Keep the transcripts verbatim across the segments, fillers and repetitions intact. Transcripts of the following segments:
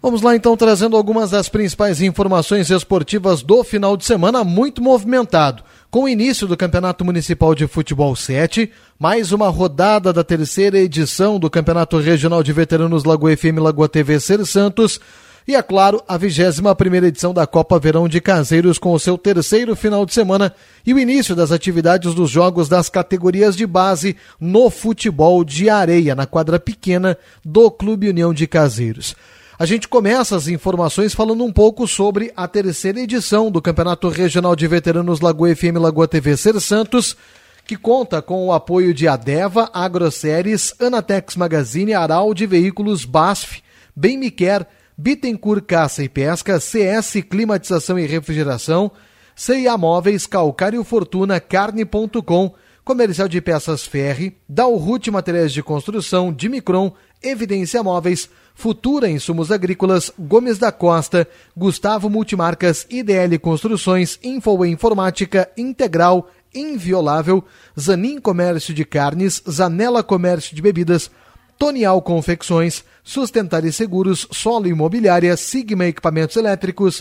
Vamos lá então, trazendo algumas das principais informações esportivas do final de semana, muito movimentado. Com o início do Campeonato Municipal de Futebol sete, mais uma rodada da terceira edição do Campeonato Regional de Veteranos Lagoa F M Lagoa T V Ser Santos e, é claro, a vigésima primeira edição da Copa Verão de Caseiros com o seu terceiro final de semana e o início das atividades dos jogos das categorias de base no futebol de areia, na quadra pequena do Clube União de Caseiros. A gente começa as informações falando um pouco sobre a terceira edição do Campeonato Regional de Veteranos Lagoa F M Lagoa T V Ser Santos, que conta com o apoio de Adeva, Agroceres, Anatex Magazine, Araldi Veículos, B A S F, Bem Me Quer, Bittencourt Caça e Pesca, C S Climatização e Refrigeração, C e A Móveis, Calcário Fortuna, Carne ponto com, Comercial de Peças Ferri, Dalrute Materiais de Construção, Dimicron, Evidência Móveis, Futura Insumos Agrícolas, Gomes da Costa, Gustavo Multimarcas, I D L Construções, Info Informática, Integral, Inviolável, Zanin Comércio de Carnes, Zanela Comércio de Bebidas, Tonial Confecções, Sustentar e Seguros, Solo Imobiliária, Sigma Equipamentos Elétricos,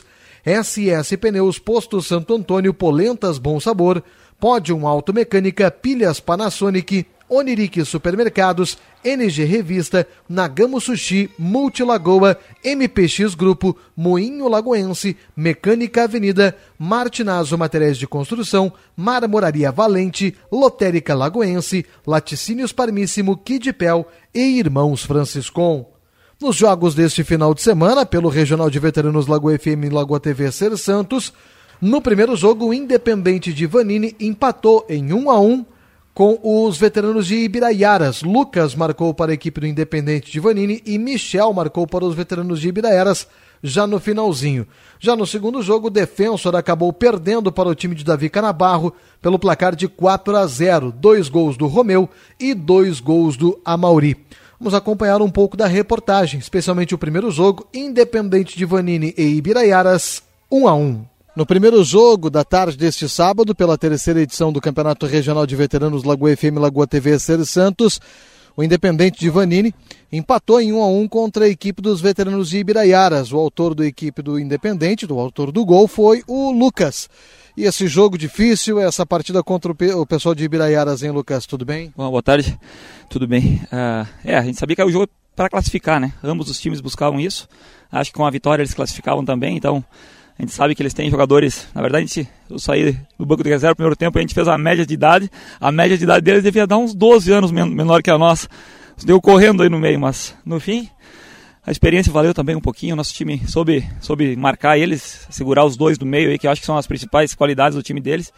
S S Pneus, Posto Santo Antônio, Polentas Bom Sabor, Pódium Automecânica, Pilhas Panasonic, Onirique Supermercados, N G Revista, Nagamo Sushi, Multilagoa, M P X Grupo, Moinho Lagoense, Mecânica Avenida, Martinazo Materiais de Construção, Marmoraria Valente, Lotérica Lagoense, Laticínios Parmíssimo, Kidpel e Irmãos Franciscon. Nos jogos deste final de semana, pelo Regional de Veteranos Lagoa F M e Lagoa T V Ser Santos, no primeiro jogo, o Independente de Vanini empatou em um a um com os veteranos de Ibiraiaras. Lucas marcou para a equipe do Independente de Vanini e Michel marcou para os veteranos de Ibiraiaras já no finalzinho. Já no segundo jogo, o Defensor acabou perdendo para o time de Davi Canabarro pelo placar de quatro a zero. Dois gols do Romeu e dois gols do Amauri. Vamos acompanhar um pouco da reportagem, especialmente o primeiro jogo, Independente de Vanini e Ibiraiaras, um a um. No primeiro jogo da tarde deste sábado, pela terceira edição do Campeonato Regional de Veteranos Lagoa F M Lagoa T V Ser Santos, o Independente de Vanini empatou em um a um contra a equipe dos veteranos de Ibiraiaras. O autor da equipe do Independente, do autor do gol, foi o Lucas. E esse jogo difícil, essa partida contra o pessoal de Ibiraiaras, hein, Lucas? Tudo bem? Bom, boa tarde, tudo bem. Uh, é, a gente sabia que era o jogo para classificar, né? Ambos os times buscavam isso. Acho que com a vitória eles classificavam também, então a gente sabe que eles têm jogadores. Na verdade, a gente, eu saí do banco de reserva no primeiro tempo, a gente fez a média de idade. A média de idade deles devia dar uns doze anos men- menor que a nossa. Deu correndo aí no meio, mas no fim a experiência valeu também um pouquinho. O nosso time soube, soube marcar eles, segurar os dois do meio aí, que eu acho que são as principais qualidades do time deles.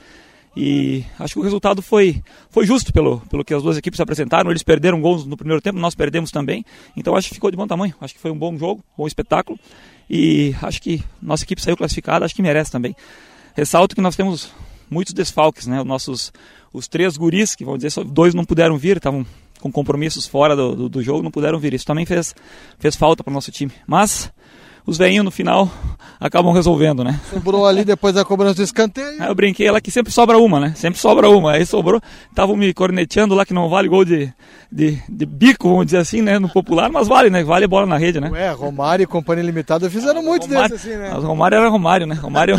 E acho que o resultado foi, foi justo pelo, pelo que as duas equipes apresentaram. Eles perderam gols no primeiro tempo, nós perdemos também. Então acho que ficou de bom tamanho. Acho que foi um bom jogo, bom espetáculo. E acho que nossa equipe saiu classificada, acho que merece também. Ressalto que nós temos muitos desfalques, né? Os nossos os três guris, que vamos dizer, só dois não puderam vir, estavam com compromissos fora do, do, do jogo, não puderam vir. Isso também fez, fez falta para o nosso time. Mas os velhinhos no final acabam resolvendo, né? Sobrou ali depois da cobrança do escanteio. Aí eu brinquei lá que sempre sobra uma, né? Sempre sobra uma. Aí sobrou, estavam me corneteando lá que não vale gol de, de, de bico, vamos dizer assim, né? No popular, mas vale, né? Vale bola na rede, né? Ué, Romário e Companhia Limitada fizeram ah, muito Romário, desses assim, né? Mas Romário era Romário, né? Romário...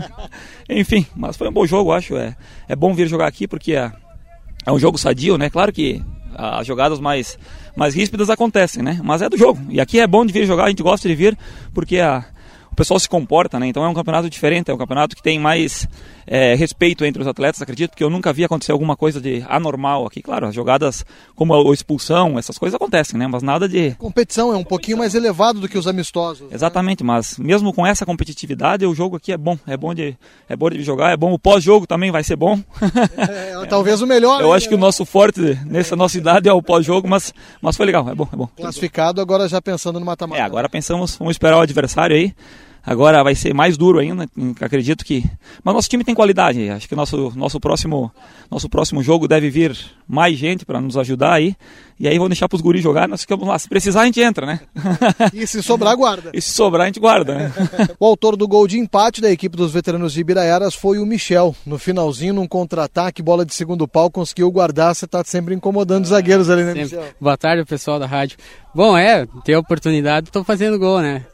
Enfim, mas foi um bom jogo, acho. É, é bom vir jogar aqui porque é, é um jogo sadio, né? Claro que as jogadas mais, mais ríspidas acontecem, né? Mas é do jogo. E aqui é bom de vir jogar, a gente gosta de vir, porque a, o pessoal se comporta, né? Então é um campeonato diferente, é um campeonato que tem mais é, respeito entre os atletas, acredito, porque eu nunca vi acontecer alguma coisa de anormal aqui. Claro, as jogadas como a expulsão, essas coisas acontecem, né? Mas nada de... Competição é um pouquinho mais elevado do que os amistosos. Exatamente, né? Mas mesmo com essa competitividade, o jogo aqui é bom, é bom de, é bom de jogar, é bom. O pós-jogo também vai ser bom. É, é, talvez o melhor. Eu ainda, acho que né? O nosso forte nessa nossa idade é o pós-jogo, mas, mas foi legal, é bom, é bom. Classificado, agora já pensando no mata-mata. É, agora pensamos, vamos esperar o adversário aí. Agora vai ser mais duro ainda, acredito que... Mas nosso time tem qualidade, acho que nosso, nosso, próximo, nosso próximo jogo deve vir mais gente para nos ajudar aí. E aí vamos deixar para os guris jogar, nós ficamos lá. Se precisar a gente entra, né? E se sobrar, guarda. E se sobrar a gente guarda, né? O autor do gol de empate da equipe dos veteranos de Ibiraiaras foi o Michel. No finalzinho, num contra-ataque, bola de segundo pau, conseguiu guardar. Você está sempre incomodando os zagueiros ali, né, sempre. Michel? Boa tarde, pessoal da rádio. Bom, é, ter a oportunidade, estou fazendo gol, né?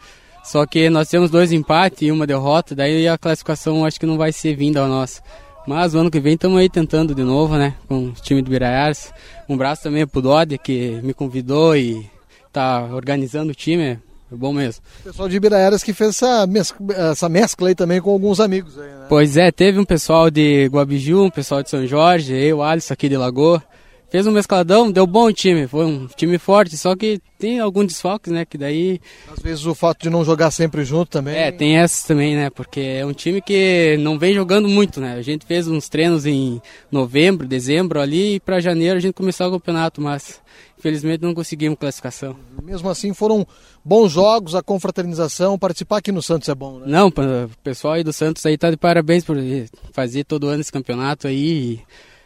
Só que nós temos dois empates e uma derrota, daí a classificação acho que não vai ser vinda a nós. Mas o ano que vem estamos aí tentando de novo, né, com o time do Biraiaras. Um abraço também pro Dodi, que me convidou e tá organizando o time, é bom mesmo. O pessoal de Biraiaras que fez essa mescla, essa mescla aí também com alguns amigos aí, né? Pois é, teve um pessoal de Guabiju, um pessoal de São Jorge, eu, o Alisson aqui de Lagoa. Fez um mescladão, deu bom o time, foi um time forte, só que tem alguns desfalques, né, que daí... Às vezes o fato de não jogar sempre junto também... É, tem essas também, né, porque é um time que não vem jogando muito, né, a gente fez uns treinos em novembro, dezembro ali, e para janeiro a gente começou o campeonato, mas infelizmente não conseguimos classificação. Mesmo assim foram bons jogos, a confraternização, participar aqui no Santos é bom, né? Não, o pessoal aí do Santos aí tá de parabéns por fazer todo ano esse campeonato aí...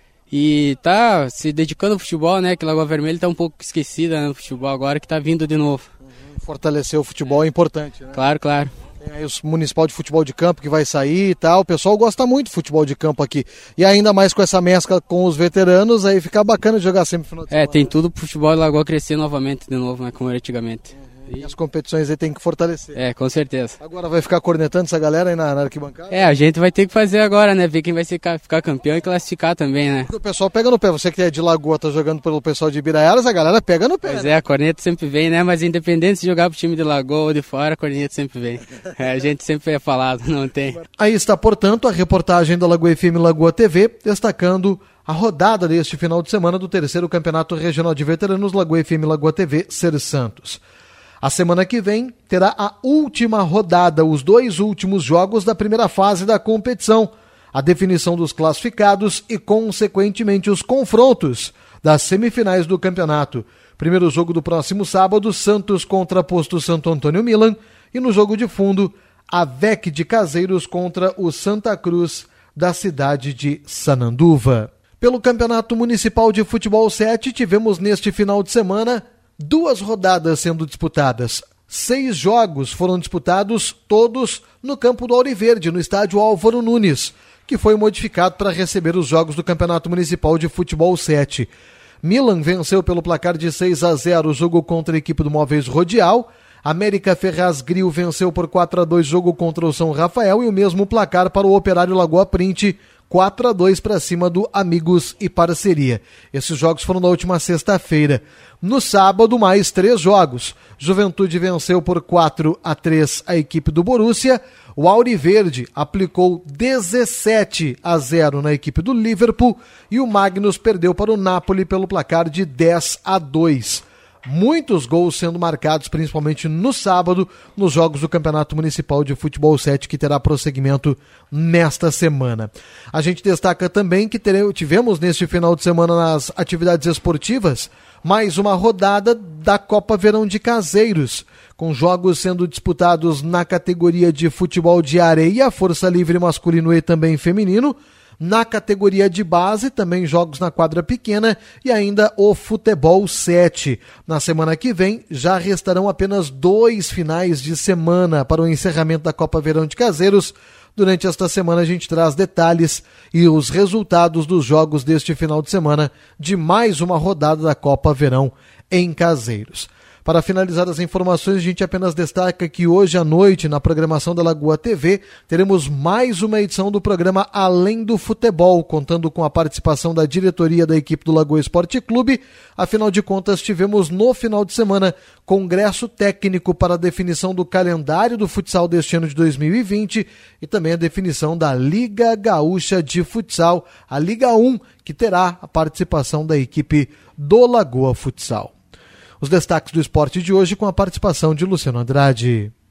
E tá se dedicando ao futebol, né? Que Lagoa Vermelha tá um pouco esquecida, né, no futebol agora, que tá vindo de novo. Uhum. Fortalecer o futebol é importante, né? Claro, claro. Tem aí o Municipal de Futebol de Campo que vai sair e tal. O pessoal gosta muito de futebol de campo aqui. E ainda mais com essa mescla com os veteranos, aí fica bacana de jogar sempre no final de semana. É, tem tudo pro futebol de Lagoa crescer novamente de novo, né? Como era antigamente. E as competições aí tem que fortalecer. É, com certeza. Agora vai ficar cornetando essa galera aí na, na arquibancada? É, a gente vai ter que fazer agora, né? Ver quem vai ser, ficar campeão e classificar também, né? Porque o pessoal pega no pé. Você que é de Lagoa, tá jogando pelo pessoal de Biraiaras, a galera pega no pé. Pois né? é, a corneta sempre vem, né? Mas independente se jogar pro time de Lagoa ou de fora, a corneta sempre vem. É, a gente sempre é falado, não tem. Aí está, portanto, a reportagem da Lagoa F M Lagoa T V, destacando a rodada deste final de semana do terceiro Campeonato Regional de Veteranos Lagoa F M Lagoa T V Ser Santos. A semana que vem terá a última rodada, os dois últimos jogos da primeira fase da competição, a definição dos classificados e, consequentemente, os confrontos das semifinais do campeonato. Primeiro jogo do próximo sábado, Santos contra Posto Santo Antônio Milan, e no jogo de fundo, a V E C de Caseiros contra o Santa Cruz da cidade de Sananduva. Pelo Campeonato Municipal de Futebol sete, tivemos neste final de semana duas rodadas sendo disputadas. Seis jogos foram disputados, todos no campo do Auriverde, no estádio Álvaro Nunes, que foi modificado para receber os jogos do Campeonato Municipal de Futebol sete. Milan venceu pelo placar de seis a zero o jogo contra a equipe do Móveis Rodial. América Ferraz Grill venceu por quatro a dois o jogo contra o São Rafael e o mesmo placar para o Operário Lagoa Print, quatro a dois para cima do Amigos e Parceria. Esses jogos foram na última sexta-feira. No sábado, mais três jogos. Juventude venceu por quatro a três a equipe do Borussia. O Auriverde aplicou dezessete a zero na equipe do Liverpool e o Magnus perdeu para o Napoli pelo placar de dez a dois. Muitos gols sendo marcados, principalmente no sábado, nos jogos do Campeonato Municipal de Futebol sete, que terá prosseguimento nesta semana. A gente destaca também que tivemos neste final de semana nas atividades esportivas mais uma rodada da Copa Verão de Caseiros, com jogos sendo disputados na categoria de futebol de areia, força livre masculino e também feminino. Na categoria de base, também jogos na quadra pequena e ainda o futebol sete. Na semana que vem, já restarão apenas dois finais de semana para o encerramento da Copa Verão de Caseiros. Durante esta semana a gente traz detalhes e os resultados dos jogos deste final de semana de mais uma rodada da Copa Verão em Caseiros. Para finalizar as informações, a gente apenas destaca que hoje à noite, na programação da Lagoa T V, teremos mais uma edição do programa Além do Futebol, contando com a participação da diretoria da equipe do Lagoa Esporte Clube. Afinal de contas, tivemos no final de semana congresso técnico para a definição do calendário do futsal deste ano de dois mil e vinte e também a definição da Liga Gaúcha de Futsal, a Liga um, que terá a participação da equipe do Lagoa Futsal. Os destaques do esporte de hoje com a participação de Luciano Andrade.